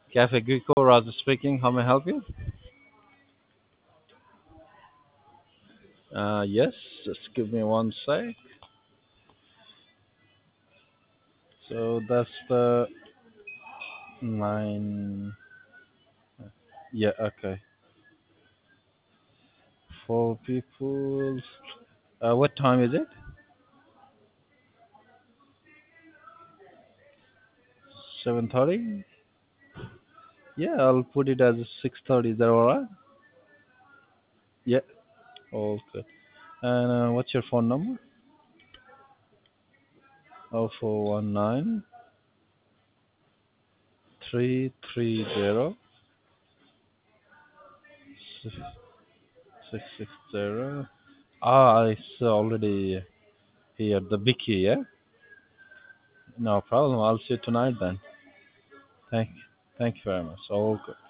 Cafe Greco, Raza speaking. How may I help you? Yes, just give me one sec. So that's the nine. Yeah, okay. Four people. What time is it? 7:30. Yeah, I'll put it as 6:30. Is that alright? Yeah. Okay. And what's your phone number? 0419 330 660. It's already here. The Vicky, yeah? No problem. I'll see you tonight then. Thank, thank you very much. Okay.